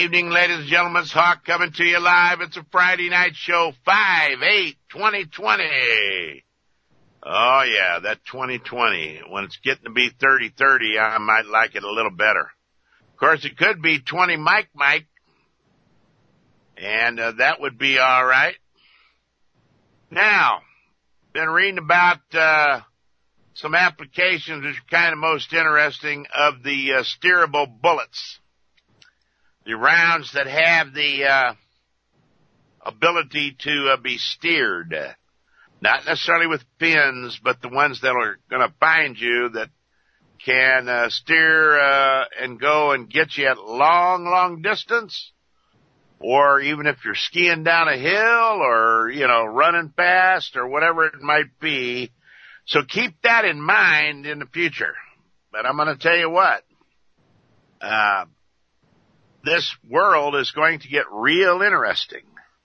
evening, ladies and gentlemen. It's Hawk coming to you live. It's a Friday night show, 5/8/2020. Oh, yeah, that 2020. When it's getting to be 30/30, I might like it a little better. Of course, it could be 20 Mike, and that would be all right. Now, been reading about some applications which are kind of most interesting of the steerable bullets. The rounds that have the ability to be steered. Not necessarily with pins, but the ones that are going to find you that can steer and go and get you at long distance. Or even if you're skiing down a hill or, running fast or whatever it might be. So keep that in mind in the future. But I'm going to tell you what. This world is going to get real interesting.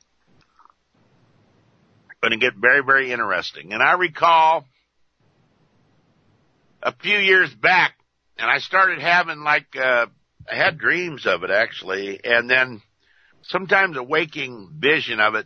Going to get very, very interesting. And I recall a few years back, and I started having I had dreams of it actually, and then sometimes a waking vision of it.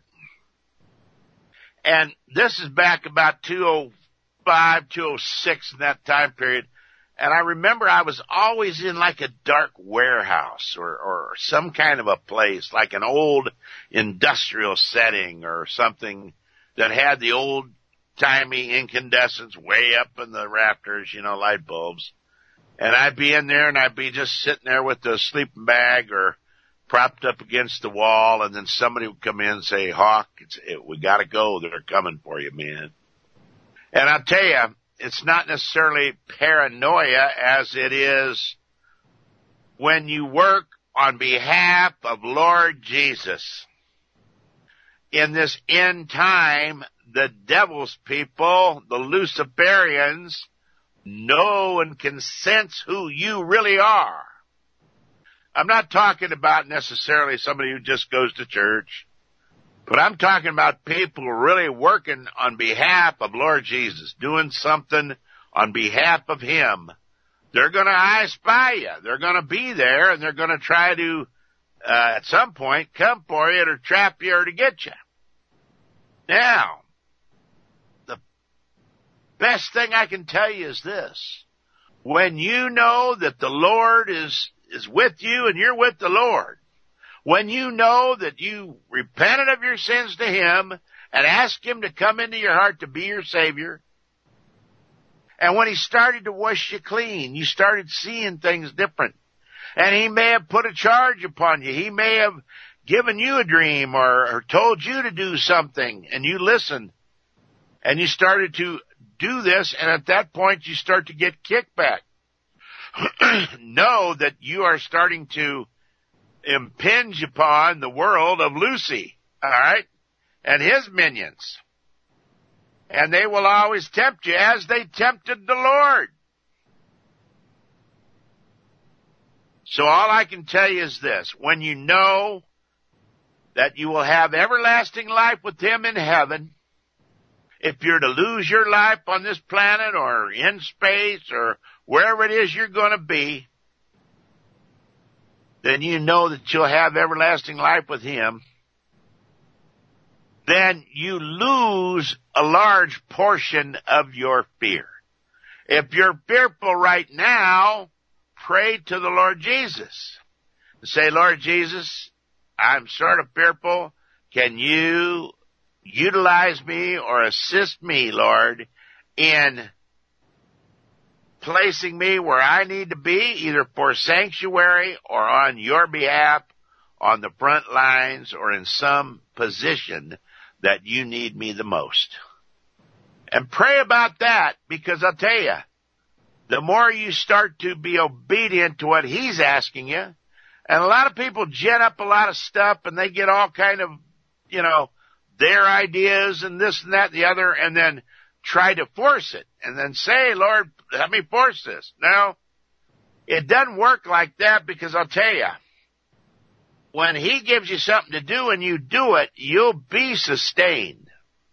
And this is back about 2005, 2006 in that time period. And I remember I was always in like a dark warehouse or some kind of a place, like an old industrial setting or something that had the old-timey incandescents way up in the rafters, light bulbs. And I'd be in there and I'd be just sitting there with the sleeping bag or propped up against the wall, and then somebody would come in and say, Hawk, we gotta go. They're coming for you, man. And I'll tell you, it's not necessarily paranoia as it is when you work on behalf of Lord Jesus. In this end time, the devil's people, the Luciferians, know and can sense who you really are. I'm not talking about necessarily somebody who just goes to church, but I'm talking about people really working on behalf of Lord Jesus, doing something on behalf of Him. They're going to I spy you. They're going to be there, and they're going to try to, at some point, come for you or trap you or to get you. Now, the best thing I can tell you is this. When you know that the Lord is with you and you're with the Lord, when you know that you repented of your sins to Him and asked Him to come into your heart to be your Savior, and when He started to wash you clean, you started seeing things different. And He may have put a charge upon you. He may have given you a dream or told you to do something, and you listened, and you started to do this, and at that point you start to get kickback. Know that you are starting to impinge upon the world of Lucy, all right, and his minions. And they will always tempt you as they tempted the Lord. So all I can tell you is this. When you know that you will have everlasting life with Him in heaven, if you're to lose your life on this planet or in space or wherever it is you're going to be, then you know that you'll have everlasting life with Him. Then you lose a large portion of your fear. If you're fearful right now, pray to the Lord Jesus. Say, Lord Jesus, I'm sort of fearful. Can you utilize me or assist me, Lord, in placing me where I need to be, either for sanctuary or on your behalf, on the front lines or in some position that you need me the most. And pray about that, because I'll tell you, the more you start to be obedient to what He's asking you, and a lot of people gen up a lot of stuff and they get all kind of, their ideas and this and that and the other, and then try to force it and then say, Lord, let me force this. No, it doesn't work like that, because I'll tell you, when He gives you something to do and you do it, you'll be sustained.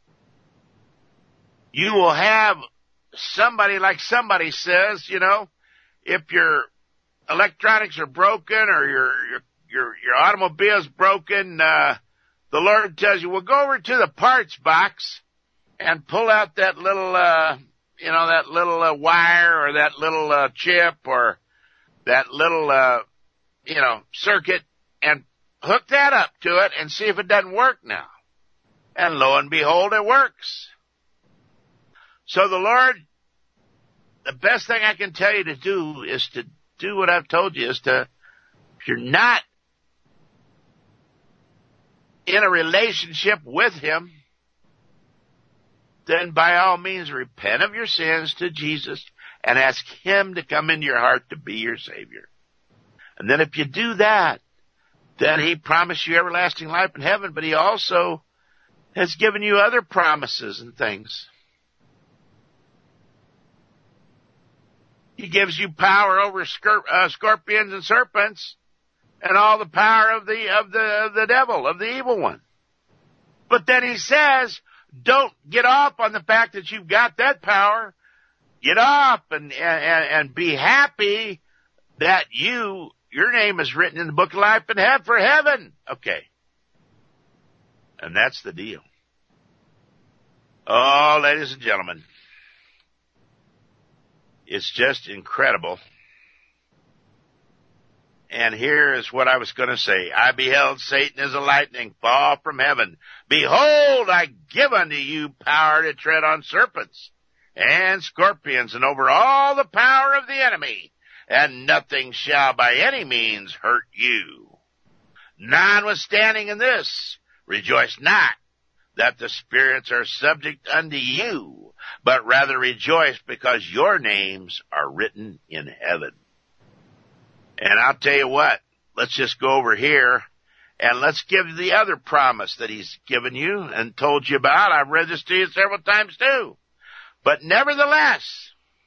You will have somebody, like somebody says, if your electronics are broken or your automobile's broken, the Lord tells you, well, go over to the parts box and pull out that little, that little wire or that little chip or that little, circuit and hook that up to it and see if it doesn't work now. And lo and behold, it works. So the Lord, the best thing I can tell you to do is to do what I've told you, if you're not in a relationship with Him, then by all means repent of your sins to Jesus and ask Him to come into your heart to be your Savior. And then if you do that, then He promised you everlasting life in heaven, but He also has given you other promises and things. He gives you power over scorpions and serpents and all the power of the devil, of the evil one. But then He says, don't get off on the fact that you've got that power. Get off and be happy that your name is written in the book of life and head for heaven. Okay. And that's the deal. Oh, ladies and gentlemen, it's just incredible. And here is what I was going to say. I beheld Satan as a lightning fall from heaven. Behold, I give unto you power to tread on serpents and scorpions and over all the power of the enemy, and nothing shall by any means hurt you. Notwithstanding in this, rejoice not that the spirits are subject unto you, but rather rejoice because your names are written in heaven. And I'll tell you what, let's just go over here and let's give the other promise that He's given you and told you about. I've read this to you several times too. But nevertheless,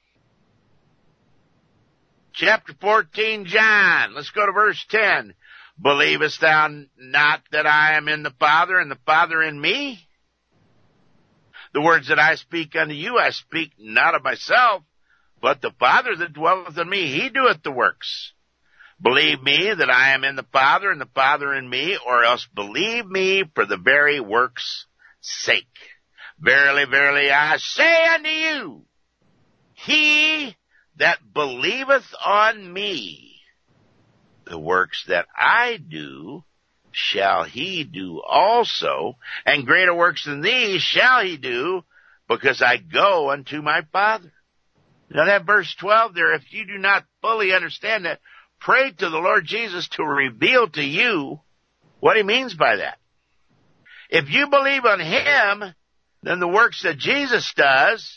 chapter 14, John, let's go to verse 10. Believest thou not that I am in the Father and the Father in me? The words that I speak unto you, I speak not of myself, but the Father that dwelleth in me, He doeth the works. Believe me that I am in the Father and the Father in me, or else believe me for the very works' sake. Verily, verily, I say unto you, he that believeth on me, the works that I do, shall he do also, and greater works than these shall he do, because I go unto my Father. Now that verse 12 there, if you do not fully understand that, pray to the Lord Jesus to reveal to you what He means by that. If you believe on Him, then the works that Jesus does,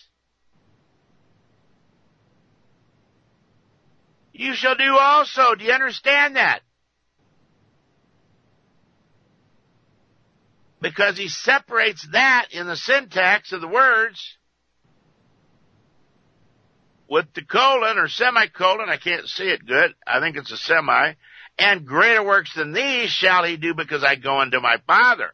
you shall do also. Do you understand that? Because He separates that in the syntax of the words with the colon or semicolon. I can't see it good. I think it's a semi. And greater works than these shall He do, because I go unto my Father.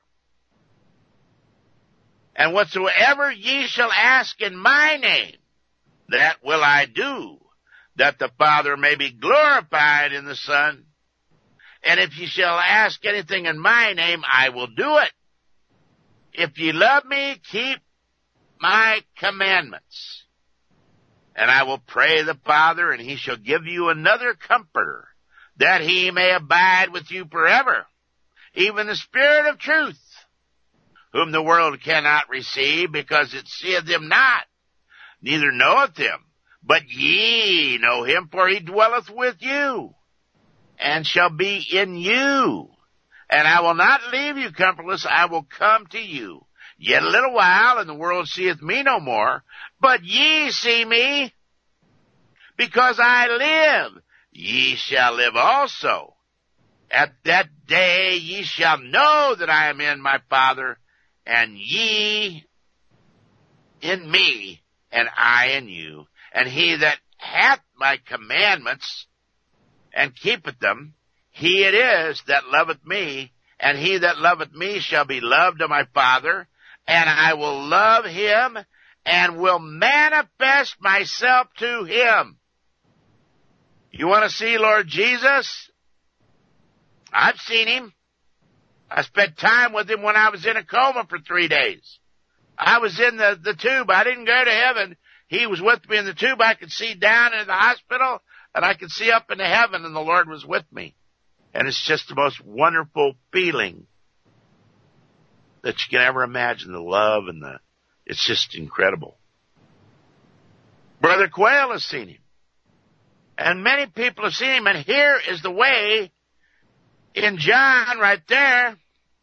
And whatsoever ye shall ask in my name, that will I do, that the Father may be glorified in the Son. And if ye shall ask anything in my name, I will do it. If ye love me, keep my commandments. And I will pray the Father, and He shall give you another Comforter, that He may abide with you forever, even the Spirit of truth, whom the world cannot receive, because it seeth Him not, neither knoweth Him. But ye know Him, for He dwelleth with you, and shall be in you. And I will not leave you comfortless, I will come to you. Yet a little while, and the world seeth me no more, but ye see me. Because I live, ye shall live also. At that day ye shall know that I am in my Father, and ye in me, and I in you. And he that hath my commandments, and keepeth them, he it is that loveth me, and he that loveth me shall be loved of my Father, and I will love him, and will manifest myself to him. You want to see Lord Jesus? I've seen him. I spent time with him when I was in a coma for 3 days. I was in the tube. I didn't go to heaven. He was with me in the tube. I could see down in the hospital, and I could see up into heaven, and the Lord was with me. And it's just the most wonderful feeling that you can ever imagine, the love and it's just incredible. Brother Quayle has seen him. And many people have seen him, and here is the way in John right there.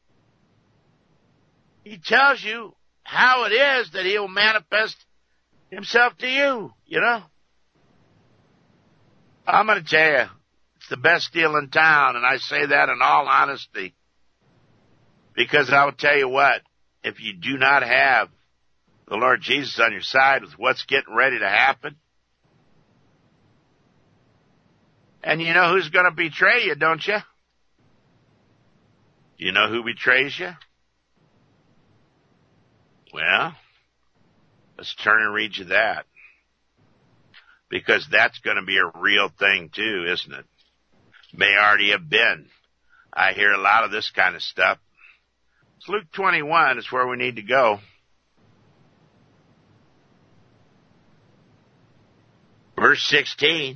He tells you how it is that he'll manifest himself to you, you know. I'm going to tell you, it's the best deal in town, and I say that in all honesty. Because I will tell you what, if you do not have the Lord Jesus on your side with what's getting ready to happen, and you know who's going to betray you, don't you? Do you know who betrays you? Well, let's turn and read you that. Because that's going to be a real thing too, isn't it? May already have been. I hear a lot of this kind of stuff. It's Luke 21 is where we need to go. Verse 16.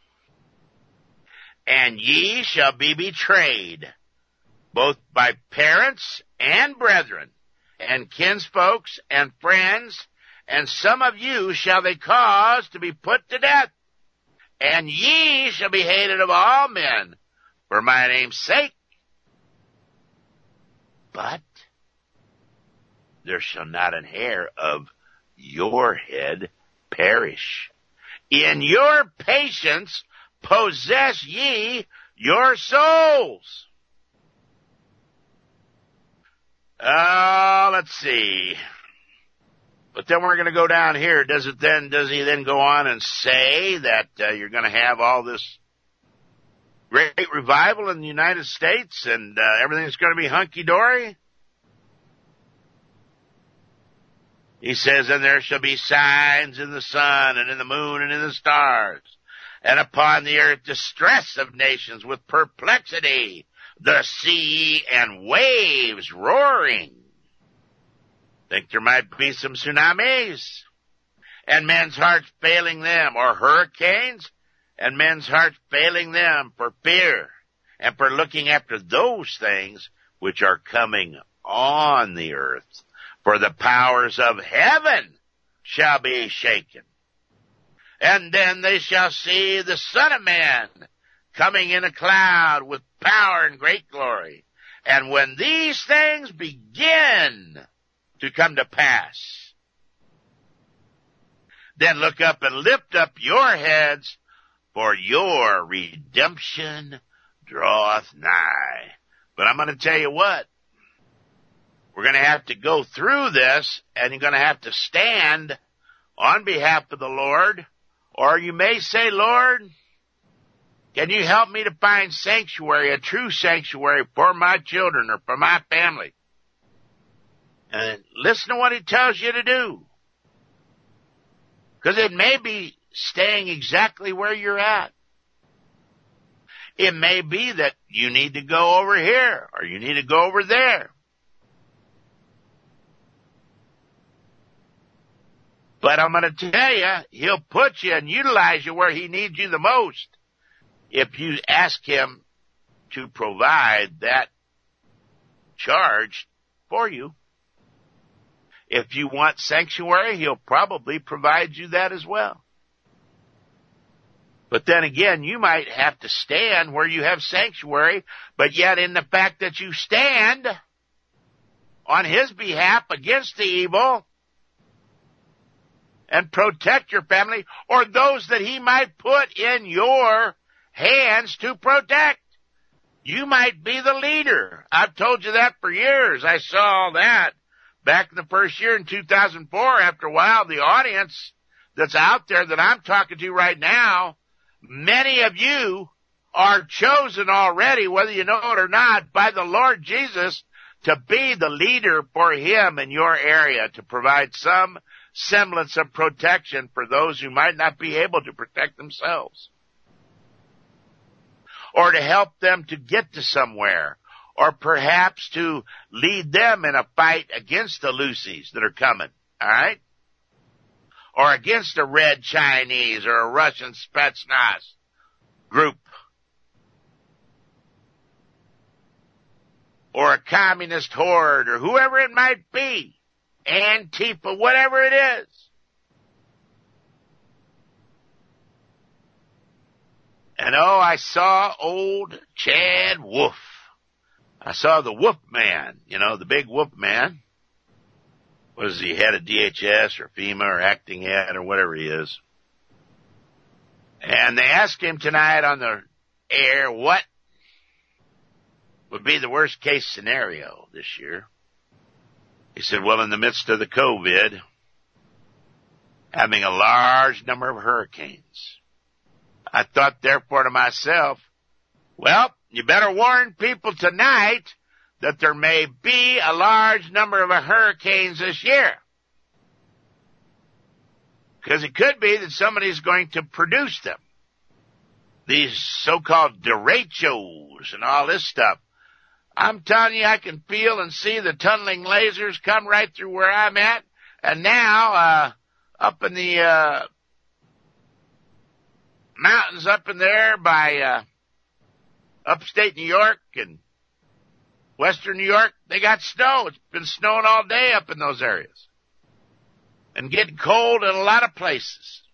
And ye shall be betrayed, both by parents and brethren, and kinsfolks and friends, and some of you shall they cause to be put to death. And ye shall be hated of all men for my name's sake. But there shall not an hair of your head perish. In your patience possess ye your souls. Let's see. But then we're going to go down here. Does he then go on and say that you're going to have all this great revival in the United States and everything's going to be hunky-dory? He says, and there shall be signs in the sun and in the moon and in the stars, and upon the earth distress of nations with perplexity, the sea and waves roaring. Think there might be some tsunamis, and men's hearts failing them, or hurricanes, and men's hearts failing them for fear, and for looking after those things which are coming on the earth. For the powers of heaven shall be shaken. And then they shall see the Son of Man coming in a cloud with power and great glory. And when these things begin to come to pass, then look up and lift up your heads, for your redemption draweth nigh. But I'm going to tell you what. We're going to have to go through this, and you're going to have to stand on behalf of the Lord. Or you may say, Lord, can you help me to find sanctuary, a true sanctuary for my children or for my family? And listen to what he tells you to do. Because it may be staying exactly where you're at. It may be that you need to go over here, or you need to go over there. But I'm going to tell you, he'll put you and utilize you where he needs you the most if you ask him to provide that charge for you. If you want sanctuary, he'll probably provide you that as well. But then again, you might have to stand where you have sanctuary, but yet in the fact that you stand on his behalf against the evil, and protect your family, or those that he might put in your hands to protect. You might be the leader. I've told you that for years. I saw that back in the first year in 2004. After a while, the audience that's out there that I'm talking to right now, many of you are chosen already, whether you know it or not, by the Lord Jesus to be the leader for him in your area, to provide some semblance of protection for those who might not be able to protect themselves. or to help them to get to somewhere, or perhaps to lead them in a fight against the Lucy's that are coming, all right? Or against a red Chinese or a Russian Spetsnaz group. Or a communist horde, or whoever it might be. Antifa, whatever it is. And I saw old Chad Wolf. I saw the Wolf Man, the big Wolf Man. Was he head of DHS or FEMA or acting head or whatever he is? And they asked him tonight on the air what would be the worst case scenario this year. He said, well, in the midst of the COVID, having a large number of hurricanes. I thought therefore to myself, well, you better warn people tonight that there may be a large number of hurricanes this year. Because it could be that somebody's going to produce them. These so-called derechos and all this stuff. I'm telling you, I can feel and see the tunneling lasers come right through where I'm at. And now, up in the, mountains up in there by, upstate New York and western New York, they got snow. It's been snowing all day up in those areas. And getting cold in a lot of places.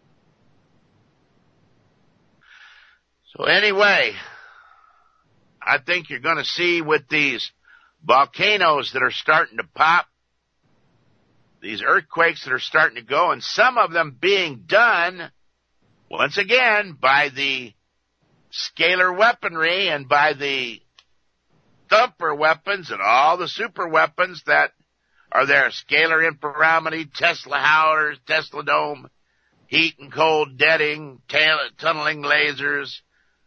So anyway, I think you're going to see with these volcanoes that are starting to pop, these earthquakes that are starting to go, and some of them being done, once again, by the scalar weaponry and by the thumper weapons and all the super weapons that are there. Scalar interferometry, Tesla howlers, Tesla dome, heat and cold deading, tunneling lasers,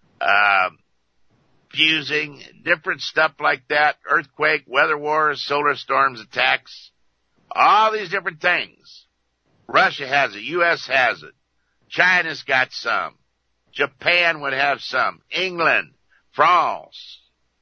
fusing, different stuff like that, earthquake, weather wars, solar storms, attacks, all these different things. Russia has it, U.S. has it, China's got some, Japan would have some, England, France,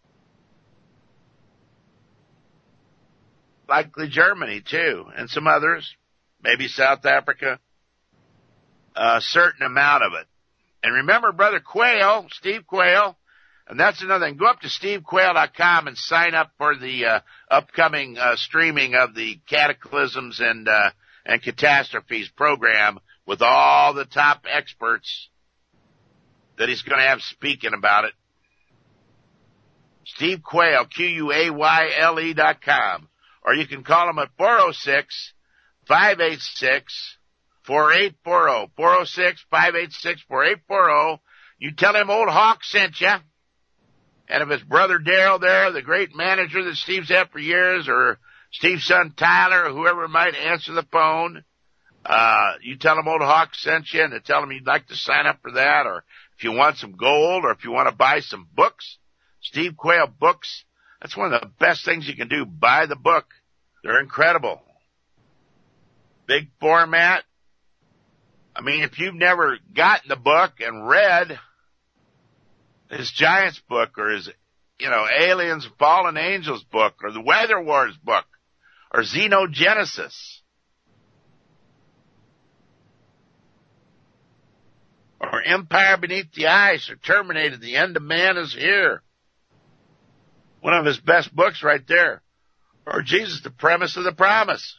likely Germany too, and some others, maybe South Africa, a certain amount of it. And remember Brother Quayle, Steve Quayle, and that's another thing. Go up to stevequayle.com and sign up for the upcoming streaming of the Cataclysms and Catastrophes program with all the top experts that he's going to have speaking about it. Steve Quayle, QUAYLE.com. Or you can call him at 406-586-4840. 406-586-4840. You tell him Old Hawk sent you. And if it's Brother Darrell there, the great manager that Steve's had for years, or Steve's son Tyler, or whoever might answer the phone, you tell him Old Hawk sent you, and to tell him you'd like to sign up for that, or if you want some gold, or if you want to buy some books, Steve Quayle books, that's one of the best things you can do. Buy the book. They're incredible. Big format. I mean, if you've never gotten the book and read his Giants book, or his, Aliens and Fallen Angels book, or the Weather Wars book, or Xenogenesis, or Empire Beneath the Ice, or Terminated, The End of Man is Here. One of his best books right there. Or Jesus, The Premise of the Promise.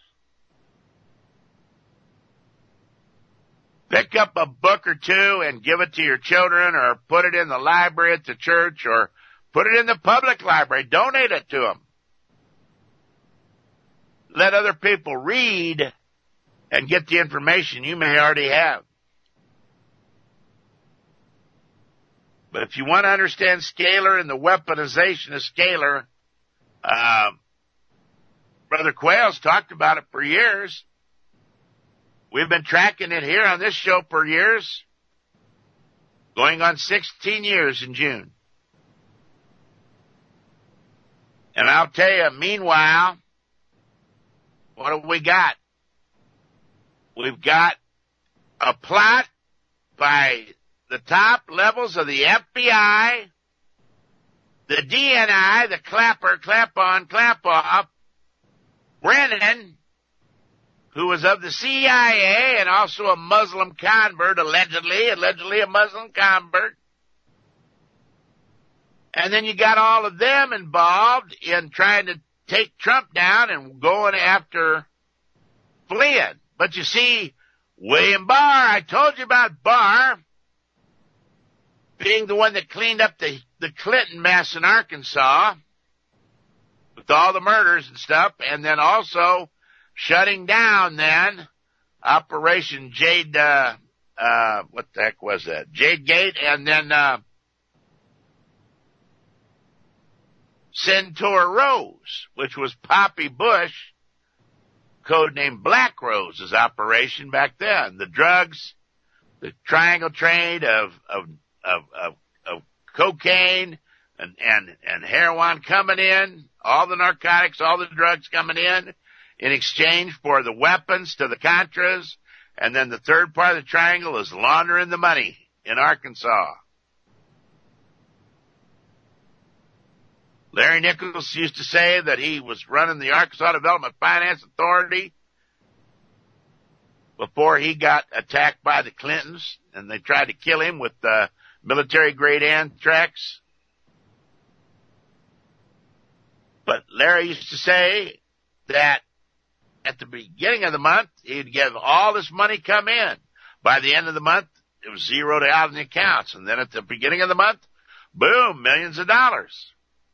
Pick up a book or two and give it to your children, or put it in the library at the church, or put it in the public library. Donate it to them. Let other people read and get the information you may already have. But if you want to understand scalar and the weaponization of scalar, Brother Quayle's talked about it for years. We've been tracking it here on this show for years, going on 16 years in June. And I'll tell you, meanwhile, what have we got? We've got a plot by the top levels of the FBI, the DNI, the clapper, clap on, clap off, Brennan, who was of the CIA and also a Muslim convert, allegedly a Muslim convert. And then you got all of them involved in trying to take Trump down and going after Flynn. But you see, William Barr, I told you about Barr being the one that cleaned up the Clinton mess in Arkansas with all the murders and stuff, and then also shutting down then Operation Jade, what the heck was that? Jade Gate, and then, Centaur Rose, which was Poppy Bush, codenamed Black Rose's operation back then. The drugs, the triangle trade of cocaine and heroin coming in, all the narcotics, all the drugs coming in exchange for the weapons to the Contras, and then the third part of the triangle is laundering the money in Arkansas. Larry Nichols used to say that he was running the Arkansas Development Finance Authority before he got attacked by the Clintons, and they tried to kill him with military-grade anthrax. But Larry used to say that at the beginning of the month, he'd get all this money come in. By the end of the month, it was zeroed out in the accounts. And then at the beginning of the month, boom, millions of dollars.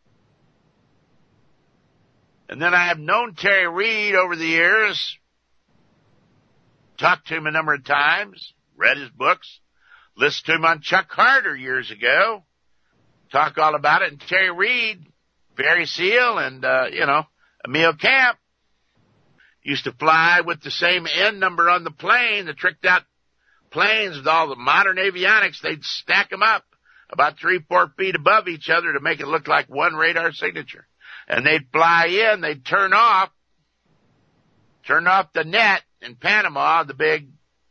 And then I have known Terry Reid over the years, talked to him a number of times, read his books, listened to him on Chuck Carter years ago, talk all about it. And Terry Reid, Barry Seal, and, Emil Camp used to fly with the same N number on the plane, the tricked out planes with all the modern avionics. They'd stack them up about 3-4 feet above each other to make it look like one radar signature. And they'd fly in, they'd turn off the net in Panama, the big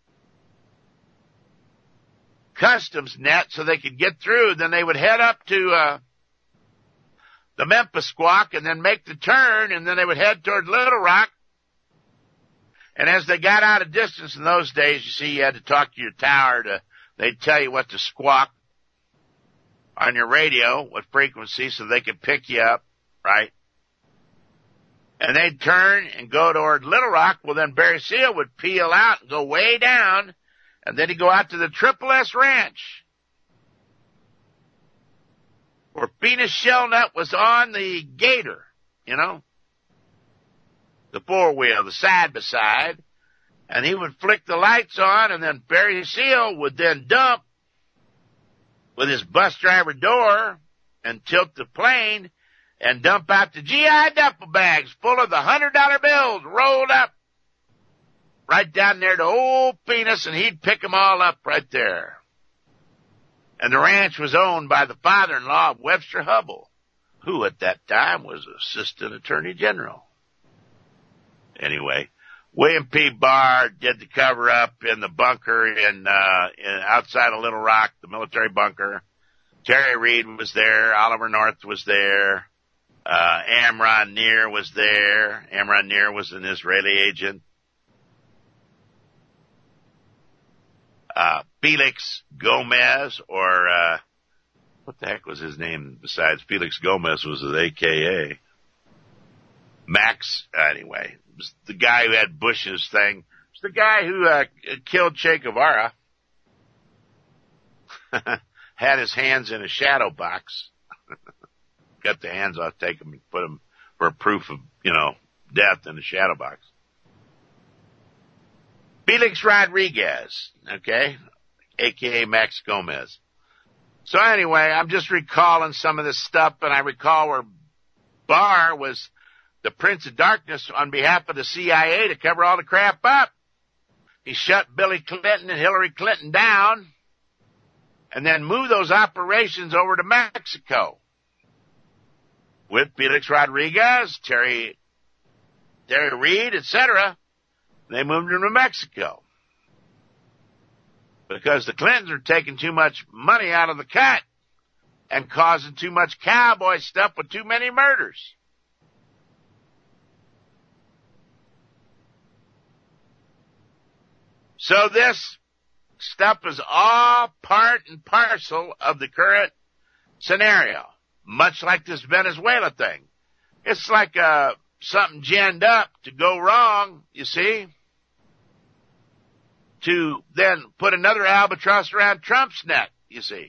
customs net, so they could get through. Then they would head up to the Memphis Squawk and then make the turn, and then they would head toward Little Rock. And as they got out of distance in those days, you see, you had to talk to your tower they'd tell you what to squawk on your radio, what frequency, so they could pick you up. Right? And they'd turn and go toward Little Rock. Well, then Barry Seal would peel out and go way down, and then he'd go out to the Triple S Ranch, where Venus Shellnut was on the Gator, the four-wheel, the side-by-side, and he would flick the lights on, and then Barry Seal would then dump with his bus driver door and tilt the plane and dump out the GI duffel bags full of the $100 bills rolled up right down there to old Venus, and he'd pick them all up right there. And the ranch was owned by the father-in-law of Webster Hubbell, who at that time was Assistant Attorney General. Anyway, William P. Barr did the cover-up in the bunker in outside of Little Rock, the military bunker. Terry Reid was there. Oliver North was there. Amron Nir was there. Amron Nir was an Israeli agent. Felix Gomez, or, what the heck was his name besides Felix Gomez, was his AKA. Max, anyway, was the guy who had Bush's thing. It was the guy who, killed Che Guevara. Had his hands in a shadow box. Cut the hands off, take them, and put them for proof of, death in the shadow box. Felix Rodriguez, okay, a.k.a. Max Gomez. So anyway, I'm just recalling some of this stuff, and I recall where Barr was the Prince of Darkness on behalf of the CIA to cover all the crap up. He shut Billy Clinton and Hillary Clinton down, and then moved those operations over to Mexico. With Felix Rodriguez, Terry Reid, etc., they moved him to Mexico. because the Clintons are taking too much money out of the cut and causing too much cowboy stuff with too many murders. So this stuff is all part and parcel of the current scenario, much like this Venezuela thing. It's like something ginned up to go wrong, you see, to then put another albatross around Trump's neck, you see.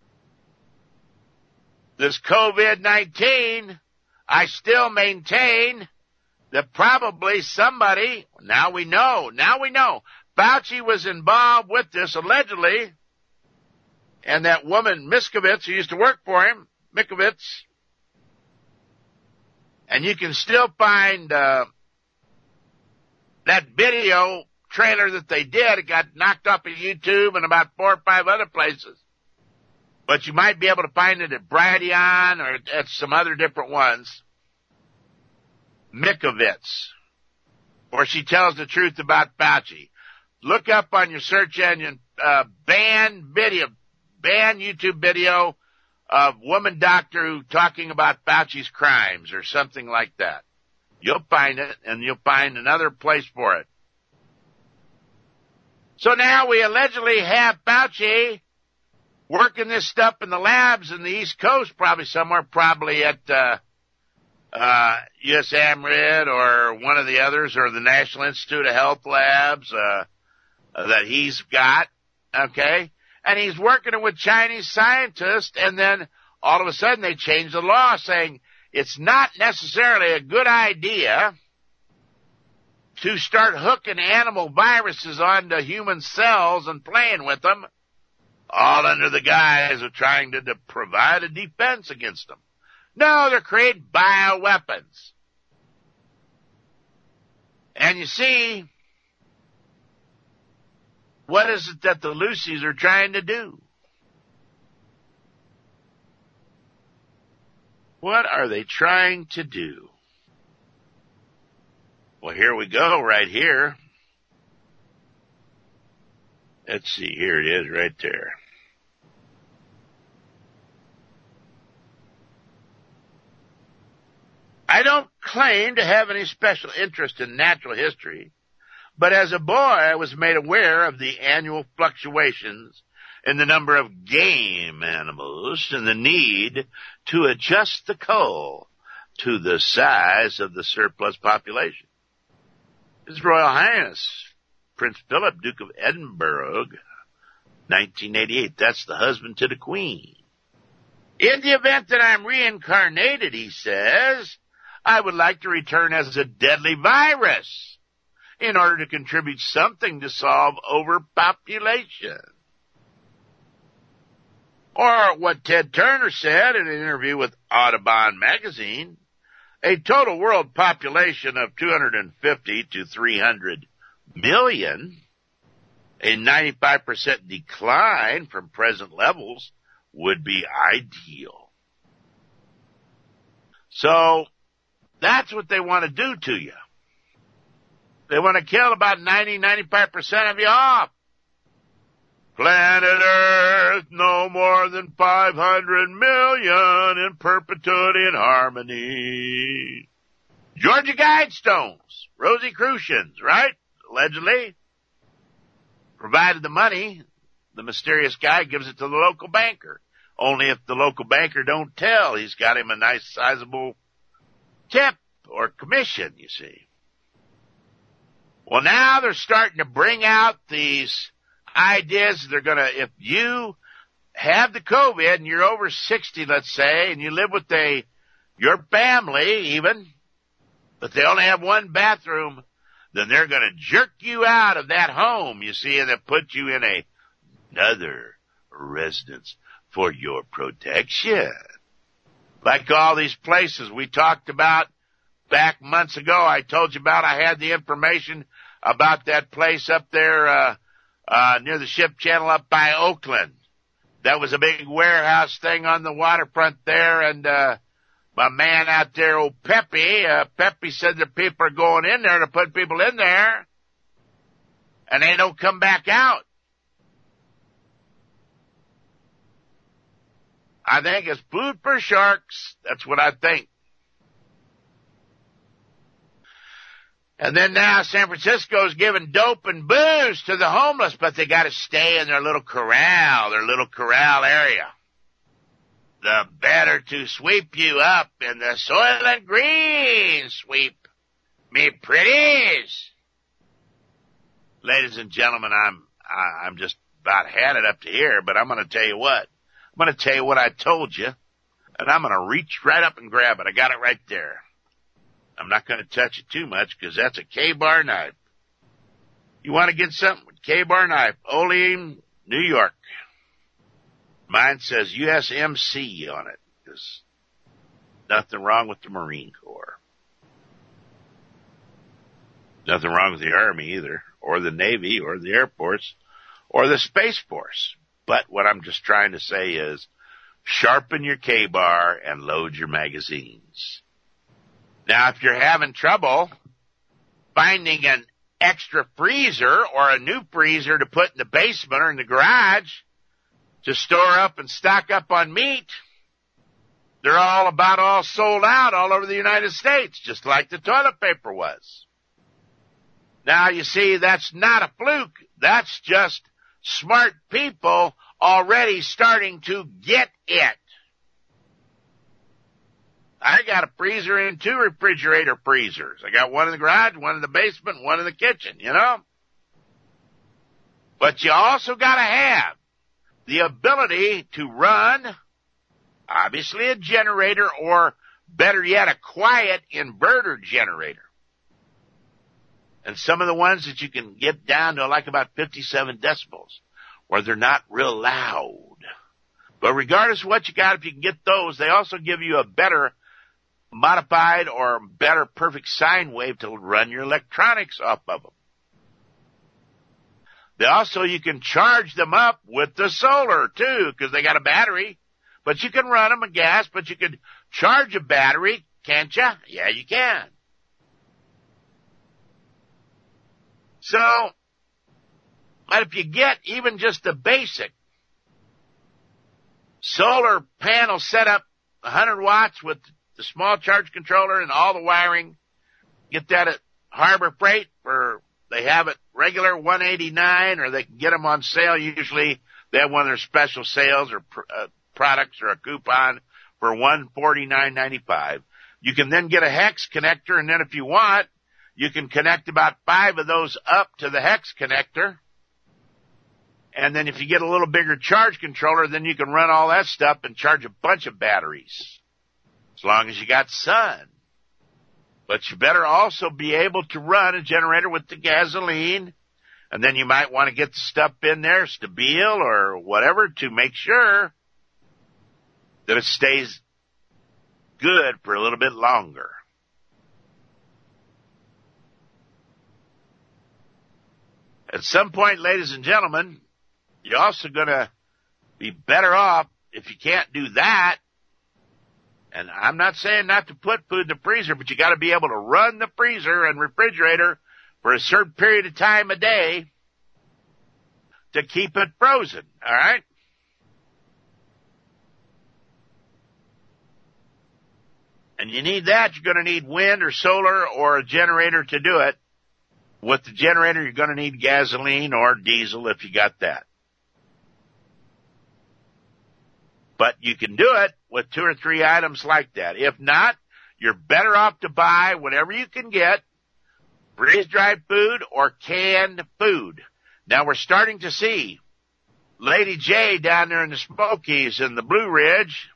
This COVID-19, I still maintain that probably somebody, now we know, Fauci was involved with this allegedly, and that woman Miskovitz, who used to work for him, Mikovitz, and you can still find that video trailer that they did. It got knocked off of YouTube and about 4 or 5 other places. But you might be able to find it at Brighteon or at some other different ones. Mikovitz, where she tells the truth about Fauci. Look up on your search engine, banned YouTube video of woman doctor who talking about Fauci's crimes or something like that. You'll find it, and you'll find another place for it. So now we allegedly have Fauci working this stuff in the labs in the East Coast, probably somewhere, probably at USAMRID or one of the others, or the National Institute of Health Labs that he's got, okay? And he's working it with Chinese scientists, and then all of a sudden they change the law saying it's not necessarily a good idea to start hooking animal viruses onto human cells and playing with them, all under the guise of trying to provide a defense against them. No, they're creating bioweapons. And you see, what is it that the Lucys are trying to do? What are they trying to do? Well, here we go, right here. Let's see, here it is, right there. I don't claim to have any special interest in natural history, but as a boy I was made aware of the annual fluctuations in the number of game animals and the need to adjust the cull to the size of the surplus population. His Royal Highness Prince Philip, Duke of Edinburgh, 1988. That's the husband to the Queen. In the event that I'm reincarnated, he says, I would like to return as a deadly virus in order to contribute something to solve overpopulation. Or what Ted Turner said in an interview with Audubon magazine, a total world population of 250 to 300 million, a 95% decline from present levels would be ideal. So that's what they want to do to you. They want to kill about 95% of you off. Planet Earth, no more than 500 million in perpetuity and harmony. Georgia Guidestones, Rosicrucians, right? Allegedly. Provided the money, the mysterious guy gives it to the local banker. Only if the local banker don't tell, he's got him a nice sizable tip or commission, you see. Well, now they're starting to bring out these ideas. They're going to, if you have the COVID and you're over 60, let's say, and you live with your family even, but they only have one bathroom, then they're going to jerk you out of that home, you see, and then put you in another residence for your protection. Like all these places we talked about back months ago. I told you about, I had the information about that place up there, near the ship channel up by Oakland. That was a big warehouse thing on the waterfront there, and my man out there, old Pepe said that people are going in there to put people in there, and they don't come back out. I think it's food for sharks. That's what I think. And then now San Francisco's giving dope and booze to the homeless, but they got to stay in their little corral area. The better to sweep you up in the Soylent Green sweep, me pretties. Ladies and gentlemen, I'm just about had it up to here, but I'm going to tell you what. I'm going to tell you what I told you, and I'm going to reach right up and grab it. I got it right there. I'm not going to touch it too much because that's a K-Bar knife. You want to get something with K-Bar knife, Olean, New York. Mine says USMC on it. There's nothing wrong with the Marine Corps. Nothing wrong with the Army either, or the Navy, or the Air Force, or the Space Force. But what I'm just trying to say is sharpen your K-Bar and load your magazines. Now, if you're having trouble finding an extra freezer or a new freezer to put in the basement or in the garage to store up and stock up on meat, they're all sold out all over the United States, just like the toilet paper was. Now, you see, that's not a fluke. That's just smart people already starting to get it. I got a freezer and 2 refrigerator freezers. I got one in the garage, one in the basement, one in the kitchen, you know? But you also gotta have the ability to run, obviously a generator, or better yet, a quiet inverter generator. And some of the ones that you can get down to like about 57 decibels, where they're not real loud. But regardless of what you got, if you can get those, they also give you a better modified or better perfect sine wave to run your electronics off of them. You can charge them up with the solar too, because they got a battery. But you can run them with gas, but you can charge a battery, can't you? Yeah, you can. So, but if you get even just the basic solar panel setup, 100 watts with the small charge controller and all the wiring, get that at Harbor Freight, or they have it regular $189, or they can get them on sale. Usually they have one of their special sales or products or a coupon for $149.95. You can then get a hex connector, and then if you want, you can connect about 5 of those up to the hex connector. And then if you get a little bigger charge controller, then you can run all that stuff and charge a bunch of batteries, as long as you got sun. But you better also be able to run a generator with the gasoline, and then you might want to get the stuff in there, Stabile or whatever, to make sure that it stays good for a little bit longer. At some point, ladies and gentlemen, you're also going to be better off if you can't do that. And I'm not saying not to put food in the freezer, but you got to be able to run the freezer and refrigerator for a certain period of time a day to keep it frozen, all right? And you need that. You're going to need wind or solar or a generator to do it. With the generator, you're going to need gasoline or diesel if you got that. But you can do it with 2 or 3 items like that. If not, you're better off to buy whatever you can get, freeze-dried food or canned food. Now we're starting to see Lady J down there in the Smokies in the Blue Ridge.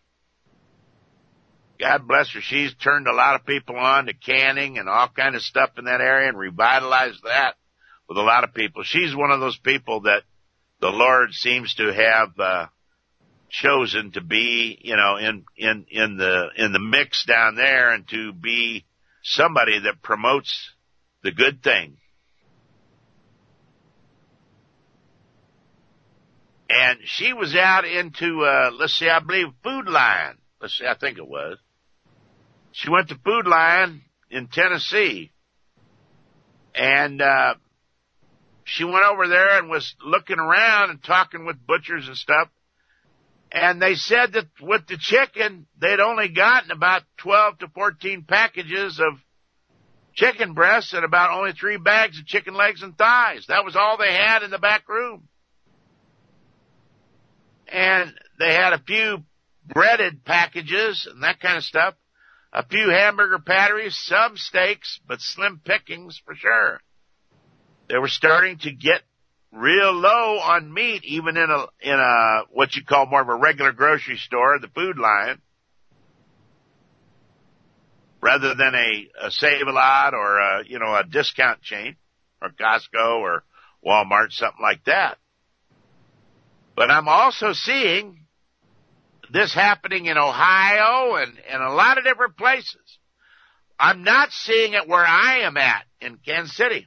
God bless her. She's turned a lot of people on to canning and all kind of stuff in that area and revitalized that with a lot of people. She's one of those people that the Lord seems to have chosen to be, you know, in the mix down there, and to be somebody that promotes the good thing. And she was out into I believe Food Lion. I think it was. She went to Food Lion in Tennessee, and she went over there and was looking around and talking with butchers and stuff. And they said that with the chicken, they'd only gotten about 12 to 14 packages of chicken breasts and about only 3 bags of chicken legs and thighs. That was all they had in the back room. And they had a few breaded packages and that kind of stuff, a few hamburger patties, some steaks, but slim pickings for sure. They were starting to get real low on meat, even in a what you call more of a regular grocery store, the food line, rather than a Save-A-Lot or a discount chain or Costco or Walmart, something like that. But I'm also seeing this happening in Ohio and a lot of different places. I'm not seeing it where I am at in Kansas City,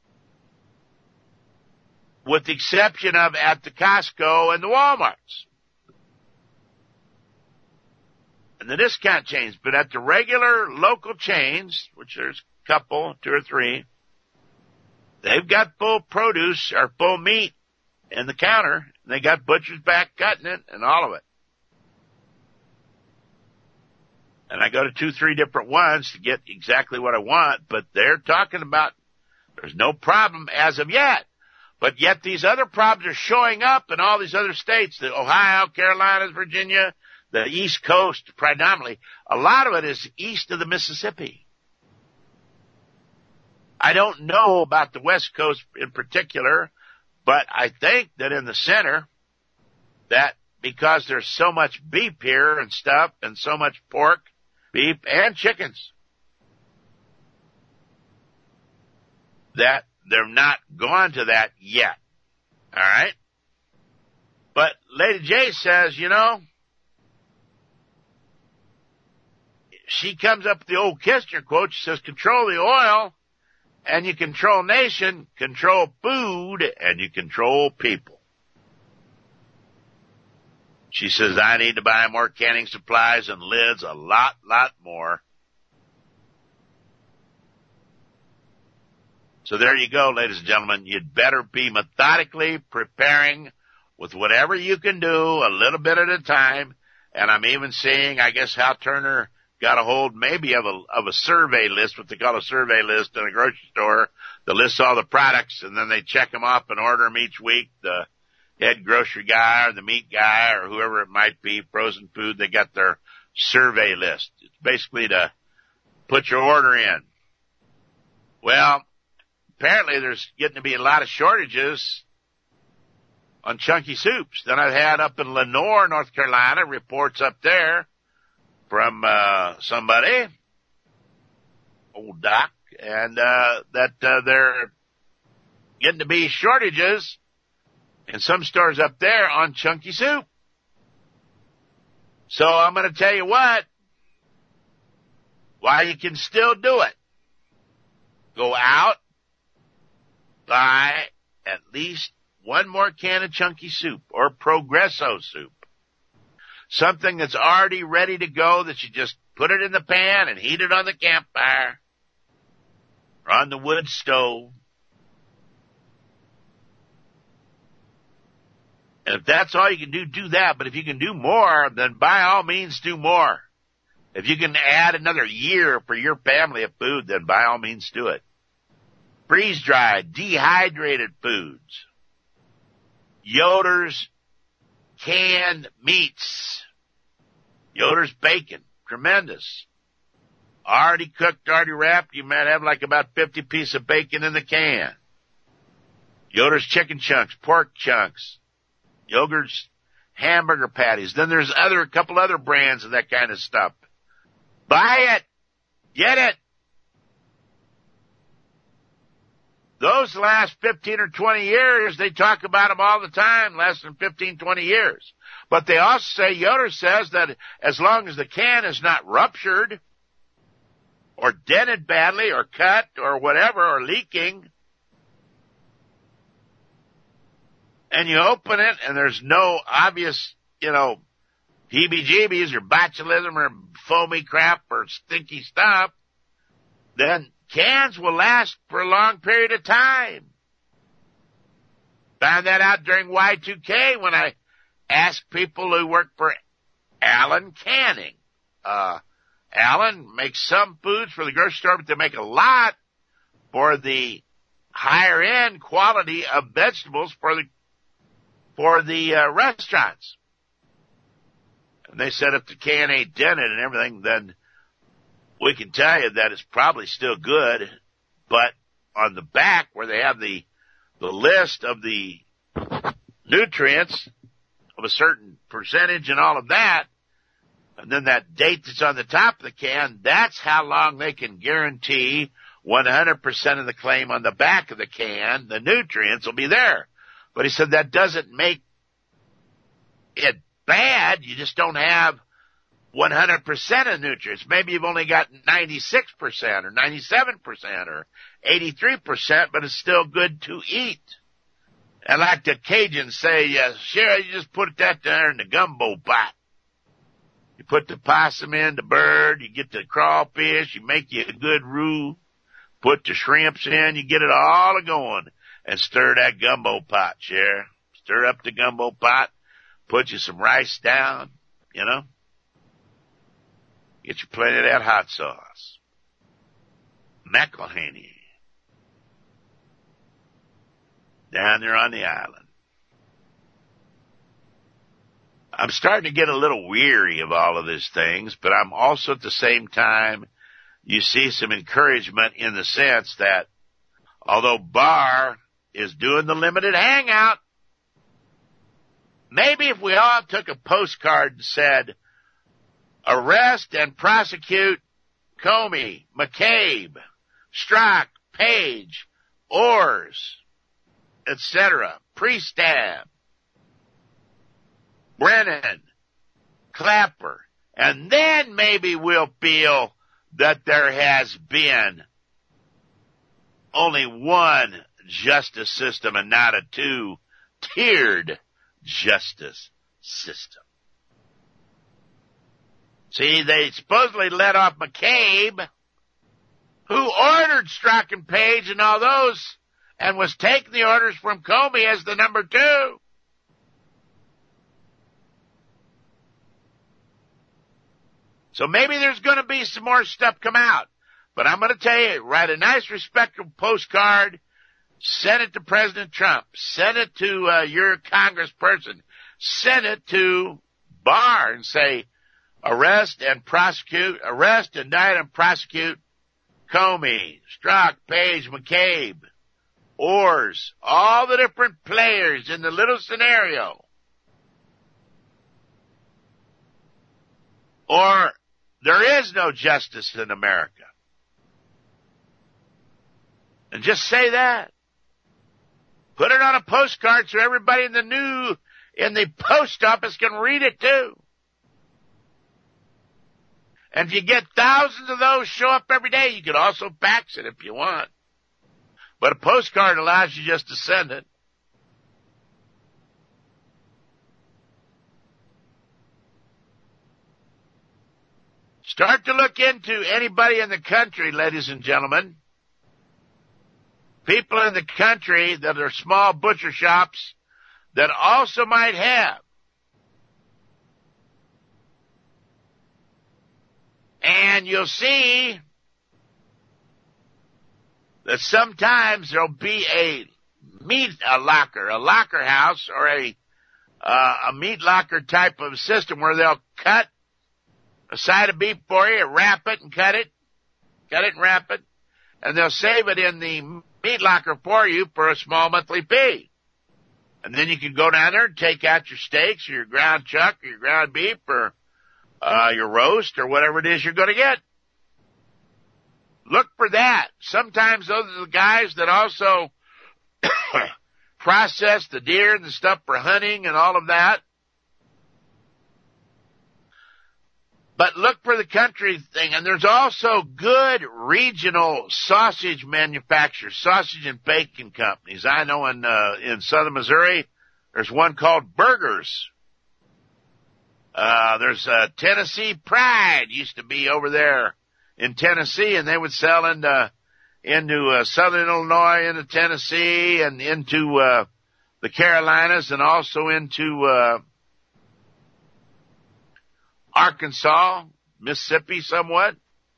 with the exception of at the Costco and the Walmarts and the discount chains. But at the regular local chains, which there's a couple, 2 or 3, they've got full produce or full meat in the counter, and they got butchers back cutting it and all of it. And I go to 2, 3 different ones to get exactly what I want, but they're talking about there's no problem as of yet. But yet these other problems are showing up in all these other states, the Ohio, Carolinas, Virginia, the East Coast predominantly. A lot of it is east of the Mississippi. I don't know about the West Coast in particular, but I think that in the center, that because there's so much beef here and stuff and so much pork, beef, and chickens, that they're not gone to that yet. All right? But Lady J says, she comes up with the old Kistner quote. She says, control the oil and you control nation, control food, and you control people. She says, I need to buy more canning supplies and lids, a lot more. So there you go, ladies and gentlemen. You'd better be methodically preparing with whatever you can do, a little bit at a time. And I'm even seeing, I guess, Hal Turner got a hold maybe of a survey list, what they call a survey list in a grocery store, that lists all the products, and then they check them up and order them each week. The head grocery guy or the meat guy or whoever it might be, frozen food, they got their survey list. It's basically to put your order in. Well, apparently there's getting to be a lot of shortages on chunky soups. Then I've had up in Lenoir, North Carolina, reports up there from somebody, old Doc, and that there getting to be shortages in some stores up there on chunky soup. So I'm going to tell you what, why you can still do it. Go out, buy at least one more can of chunky soup or Progresso soup. Something that's already ready to go, that you just put it in the pan and heat it on the campfire or on the wood stove. And if that's all you can do, do that. But if you can do more, then by all means do more. If you can add another year for your family of food, then by all means do it. Freeze-dried, dehydrated foods. Yoder's canned meats. Yoder's bacon, tremendous. Already cooked, already wrapped. You might have like about 50 pieces of bacon in the can. Yoder's chicken chunks, pork chunks. Yoder's hamburger patties. Then there's a couple other brands of that kind of stuff. Buy it. Get it. Those last 15 or 20 years, they talk about them all the time, less than 15, 20 years. But they also say, Yoder says that as long as the can is not ruptured or dented badly or cut or whatever or leaking, and you open it and there's no obvious, heebie-jeebies or botulism or foamy crap or stinky stuff, then cans will last for a long period of time. Found that out during Y2K when I ask people who work for Allen Canning. Allen makes some foods for the grocery store, but they make a lot for the higher end quality of vegetables for the restaurants. And they said if the can ain't dented and everything, then we can tell you that it's probably still good, but on the back where they have the list of the nutrients of a certain percentage and all of that, and then that date that's on the top of the can, that's how long they can guarantee 100% of the claim on the back of the can, the nutrients will be there. But he said that doesn't make it bad. You just don't have 100% of nutrients. Maybe you've only got 96% or 97% or 83%, but it's still good to eat. And like the Cajuns say, sure, you just put that there in the gumbo pot. You put the possum in, the bird, you get the crawfish, you make you a good roux, put the shrimps in, you get it all going, and stir that gumbo pot, Cher. Stir up the gumbo pot, put you some rice down, you know. Get you plenty of that hot sauce. McElhaney. Down there on the island. I'm starting to get a little weary of all of these things, but I'm also at the same time, you see some encouragement in the sense that although Barr is doing the limited hangout, maybe if we all took a postcard and said, arrest and prosecute Comey, McCabe, Strzok, Page, Orrs, etc., Priestab, Brennan, Clapper, and then maybe we'll feel that there has been only one justice system and not a two-tiered justice system. See, they supposedly let off McCabe, who ordered Strzok and Page and all those, and was taking the orders from Comey as the number two. So maybe there's going to be some more stuff come out. But I'm going to tell you, write a nice, respectful postcard, send it to President Trump, send it to your congressperson, send it to Barr and say, arrest, indict, and prosecute Comey, Strzok, Page, McCabe, Orrs, all the different players in the little scenario. Or there is no justice in America. And just say that. Put it on a postcard so everybody in the post office can read it too. And if you get thousands of those show up every day, you could also fax it if you want. But a postcard allows you just to send it. Start to look into anybody in the country, ladies and gentlemen. People in the country that are small butcher shops that also might have. And you'll see that sometimes there'll be a locker house or a meat locker type of system where they'll cut a side of beef for you, wrap it and cut it and wrap it, and they'll save it in the meat locker for you for a small monthly fee. And then you can go down there and take out your steaks or your ground chuck or your ground beef or your roast or whatever it is you're going to get. Look for that. Sometimes those are the guys that also process the deer and the stuff for hunting and all of that. But look for the country thing. And there's also good regional sausage manufacturers, sausage and bacon companies. I know in southern Missouri, there's one called Burgers. There's Tennessee Pride used to be over there in Tennessee, and they would sell into southern Illinois, into Tennessee, and into the Carolinas, and also into Arkansas, Mississippi somewhat,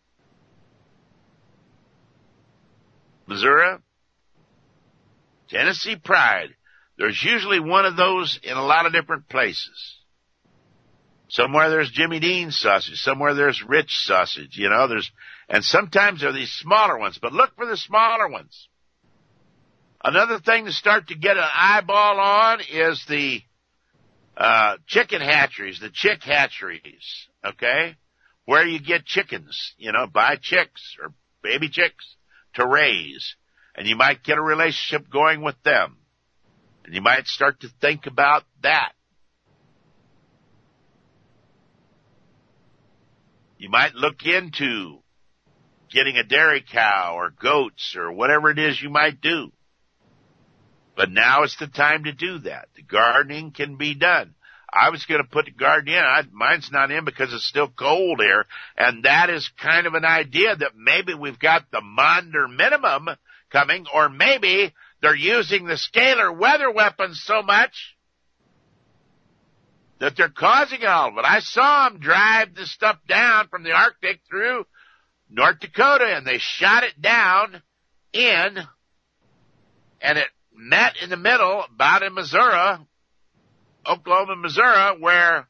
Missouri, Tennessee Pride. There's usually one of those in a lot of different places. Somewhere there's Jimmy Dean's sausage. Somewhere there's Rich sausage. And sometimes they're these smaller ones, but look for the smaller ones. Another thing to start to get an eyeball on is the chicken hatcheries, the chick hatcheries, okay? Where you get chickens, buy chicks or baby chicks to raise. And you might get a relationship going with them. And you might start to think about that. You might look into getting a dairy cow or goats or whatever it is you might do. But now is the time to do that. The gardening can be done. I was going to put the garden in. Mine's not in because it's still cold here. And that is kind of an idea that maybe we've got the Maunder minimum coming, or maybe they're using the scalar weather weapons so much that they're causing all of it. I saw them drive this stuff down from the Arctic through North Dakota, and they shot it down and it met in the middle, about in Missouri, Oklahoma, Missouri, where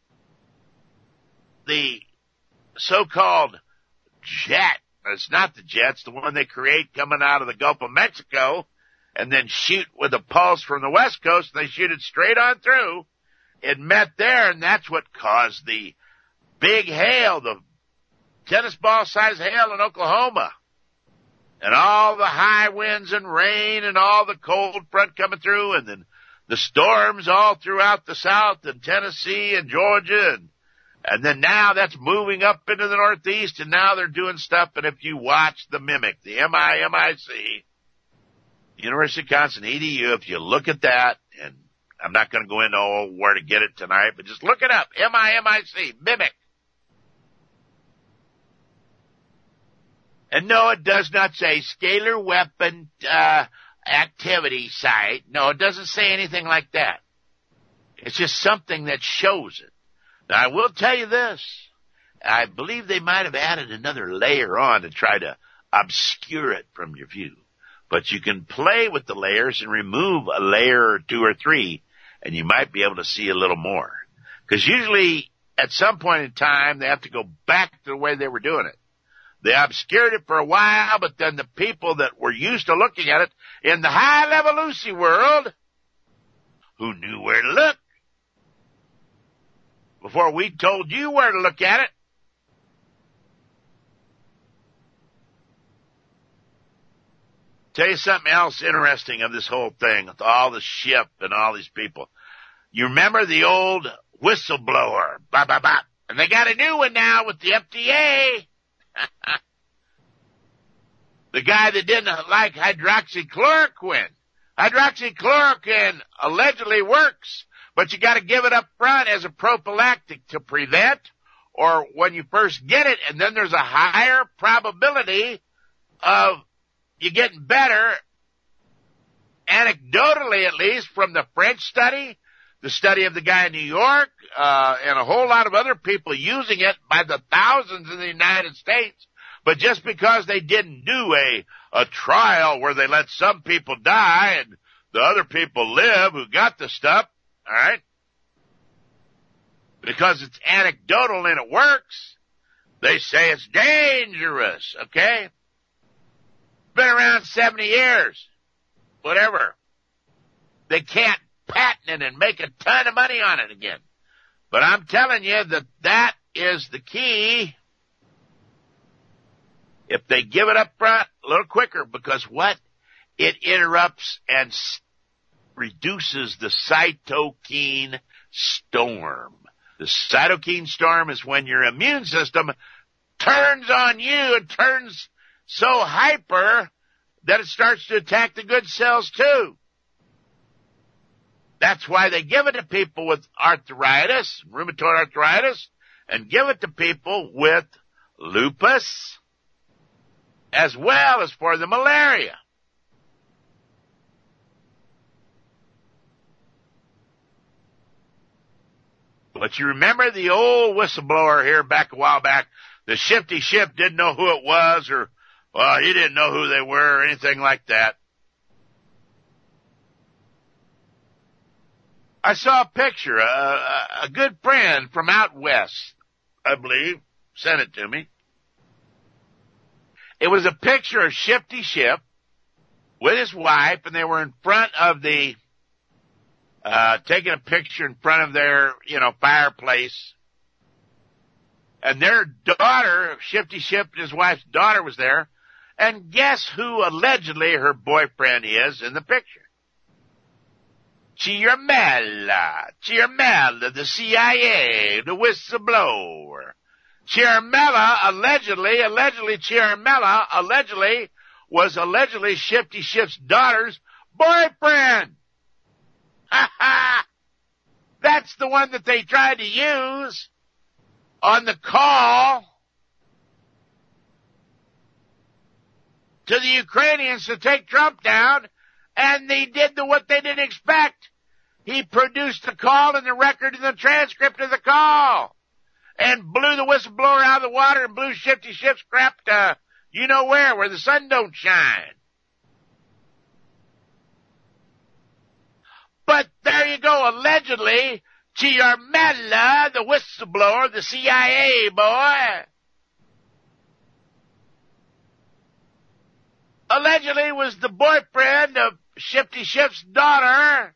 the so-called jet, it's not the jet, it's the one they create coming out of the Gulf of Mexico, and then shoot with a pulse from the West Coast, and they shoot it straight on through. It met there, and that's what caused the big hail, the tennis ball size hail in Oklahoma. And all the high winds and rain and all the cold front coming through, and then the storms all throughout the South and Tennessee and Georgia, and then now that's moving up into the Northeast, and now they're doing stuff. And if you watch the MIMIC, the MIMIC, University of Wisconsin, EDU, if you look at that, and I'm not going to go into where to get it tonight, but just look it up, MIMIC, MIMIC. And no, it does not say scalar weapon activity site. No, it doesn't say anything like that. It's just something that shows it. Now, I will tell you this. I believe they might have added another layer on to try to obscure it from your view. But you can play with the layers and remove a layer or two or three, and you might be able to see a little more. Because usually, at some point in time, they have to go back to the way they were doing it. They obscured it for a while, but then the people that were used to looking at it in the high-level Lucy world, who knew where to look, before we told you where to look at it, tell you something else interesting of this whole thing, with all the ship and all these people. You remember the old whistleblower, blah, blah, blah. And they got a new one now with the FDA. The guy that didn't like hydroxychloroquine. Hydroxychloroquine allegedly works, but you got to give it up front as a prophylactic to prevent, or when you first get it, and then there's a higher probability of you getting better, anecdotally at least, from the French study, the study of the guy in New York, and a whole lot of other people using it by the thousands in the United States. But just because they didn't do a trial where they let some people die and the other people live who got the stuff, all right, because it's anecdotal and it works, they say it's dangerous, okay? Been around 70 years, whatever. They can't patent it and make a ton of money on it again. But I'm telling you that is the key. If they give it up front a little quicker, because what? It interrupts and reduces the cytokine storm. The cytokine storm is when your immune system turns on you and turns so hyper that it starts to attack the good cells too. That's why they give it to people with arthritis, rheumatoid arthritis, and give it to people with lupus, as well as for the malaria. But you remember the old whistleblower here back a while back, the Shifty Ship didn't know who it was, or, well, he didn't know who they were or anything like that. I saw a picture, a good friend from out west, I believe, sent it to me. It was a picture of Shifty Ship with his wife, and they were in front of the, taking a picture in front of their, fireplace. And their daughter, Shifty Ship and his wife's daughter was there. And guess who allegedly her boyfriend is in the picture? Ciarmella, the CIA, the whistleblower. Ciarmella allegedly was Shifty Ship's daughter's boyfriend. Ha ha! That's the one that they tried to use on the call to the Ukrainians to take Trump down, and they did what they didn't expect. He produced the call and the record and the transcript of the call, and blew the whistleblower out of the water and blew Shifty Ship's crap to you know where the sun don't shine. But there you go, allegedly, Ciarmella, the whistleblower, the CIA boy, allegedly was the boyfriend of Shifty Ship's daughter.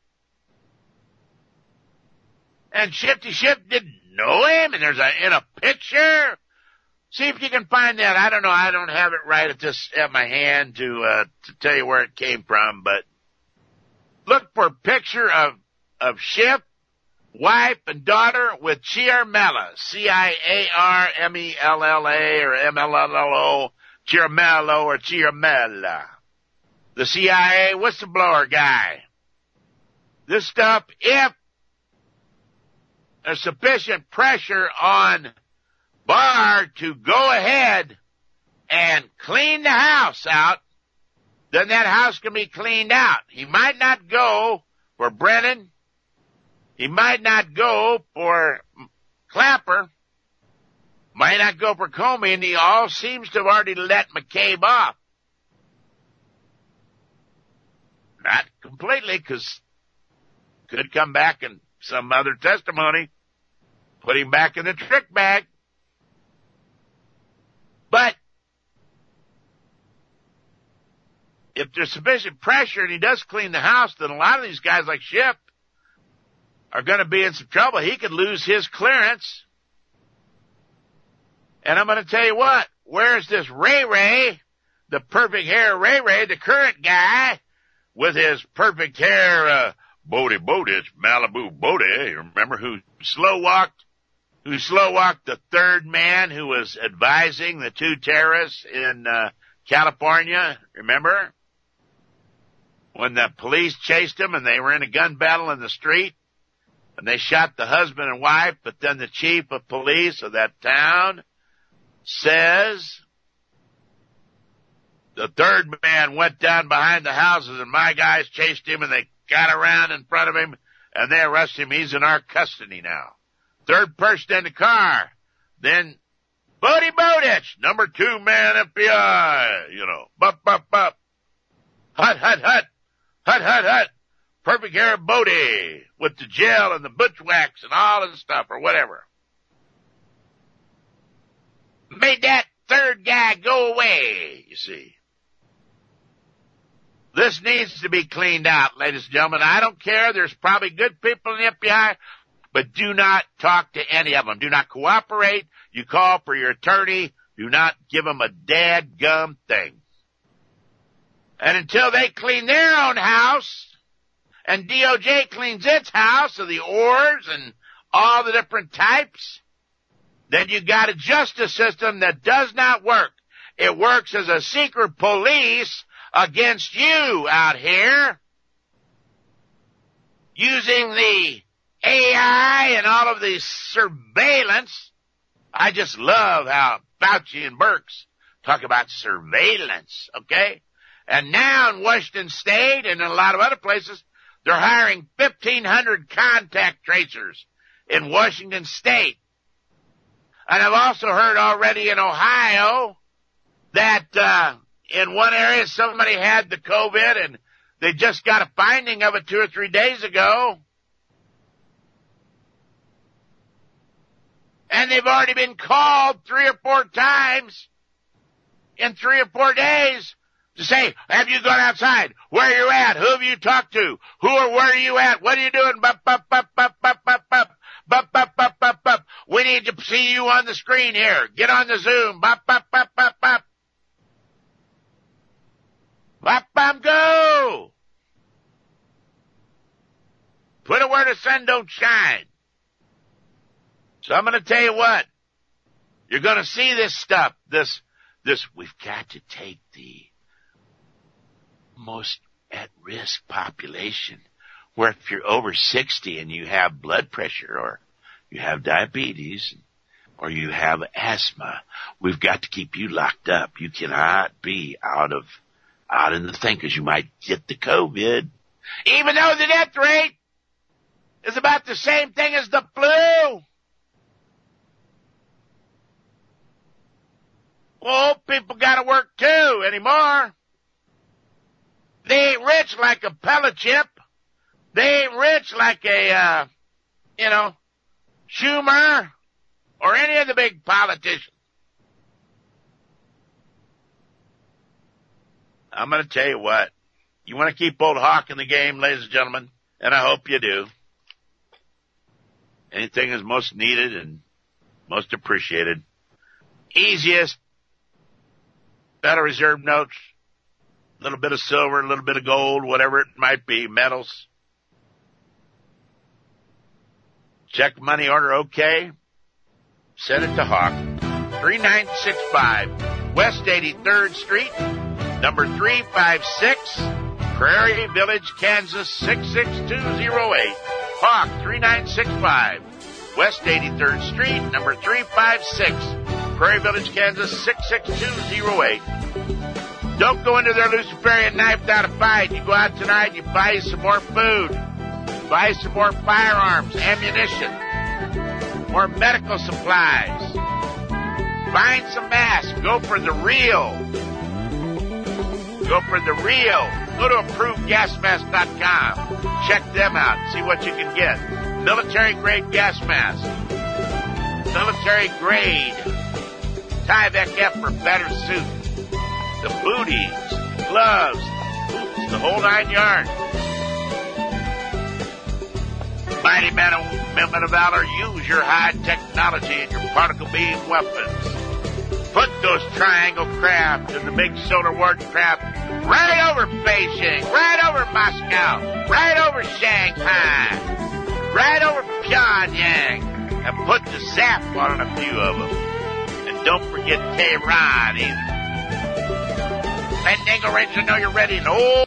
And Shifty Ship didn't know him, and there's in a picture. See if you can find that. I don't know. I don't have it right at my hand to tell you where it came from, but look for a picture of Ship, wife, and daughter with Ciarmella, Ciarmella or Mllo, Ciarmello or Ciarmella, the CIA whistleblower guy. This stuff, if there's sufficient pressure on Barr to go ahead and clean the house out, then that house can be cleaned out. He might not go for Brennan. He might not go for Clapper. Might not go for Comey, and he all seems to have already let McCabe off. Not completely, because could come back in some other testimony, put him back in the trick bag. But if there's sufficient pressure and he does clean the house, then a lot of these guys like Ship are going to be in some trouble. He could lose his clearance. And I'm going to tell you what, where's this Ray, the perfect hair Ray, the current guy with his perfect hair, Bodie, it's Malibu Bodie, remember, who slow walked the third man who was advising the two terrorists in California, remember? When the police chased him and they were in a gun battle in the street, and they shot the husband and wife, but then the chief of police of that town says the third man went down behind the houses and my guys chased him and they got around in front of him and they arrested him. He's in our custody now. Third person in the car. Then Bodie Bowditch, number 2 man FBI, bup. Hut. Perfect hair Bodie with the gel and the butchwax and all of the stuff or whatever. Made that third guy go away, you see. This needs to be cleaned out, ladies and gentlemen. I don't care. There's probably good people in the FBI, but do not talk to any of them. Do not cooperate. You call for your attorney. Do not give them a dadgum thing. And until they clean their own house, and DOJ cleans its house of the ores and all the different types, then you got a justice system that does not work. It works as a secret police against you out here, using the AI and all of the surveillance. I just love how Fauci and Birx talk about surveillance, okay? And now in Washington State and in a lot of other places, they're hiring 1,500 contact tracers. in Washington State. And I've also heard already in Ohio that in one area somebody had the COVID and they just got a finding of it 2 or 3 days ago. And they've already been called 3 or 4 times in 3 or 4 days to say, have you gone outside? Where are you at? Who have you talked to? Who or where are you at? What are you doing? Bup, bup, bup, bup, bup, bup, bup. Bup, bup, bup, bup, bup. We need to see you on the screen here. Get on the Zoom. Bup, bup, bup, bup, bup. Bup, bum, go. Put it where the sun don't shine. So I'm going to tell you what. You're going to see this stuff. This, we've got to take the most at-risk population, where if you're over 60 and you have blood pressure or you have diabetes or you have asthma, we've got to keep you locked up. You cannot be out in the thing because you might get the COVID. Even though the death rate is about the same thing as the flu. Well, old people got to work too anymore. They ain't rich like a pellet chip. They ain't rich like a, Schumer or any of the big politicians. I'm going to tell you what. You want to keep old Hawk in the game, ladies and gentlemen, and I hope you do. Anything is most needed and most appreciated. Easiest. Federal Reserve notes. A little bit of silver, a little bit of gold, whatever it might be, metals. Check money order okay. Send it to Hawk. 3965 West 83rd Street, number 356, Prairie Village, Kansas 66208. Hawk 3965 West 83rd Street, number 356, Prairie Village, Kansas 66208. Don't go into their Luciferian knife without a fight. You go out tonight and you buy some more food. Buy some more firearms, ammunition, more medical supplies. Find some masks. Go for the real. Go for the real. Go to ApprovedGasMask.com. Check them out and see what you can get. Military-grade gas mask. Military-grade Tyvek F for better suit. The booties, gloves, boots, the whole 9 yards. Mighty men and women of valor, use your high technology and your particle beam weapons. Put those triangle craft and the big solar warp craft right over Beijing, right over Moscow, right over Shanghai, right over Pyongyang, and put the zap on a few of them. And don't forget Tehran either. Fandango Ranger, know you're ready. And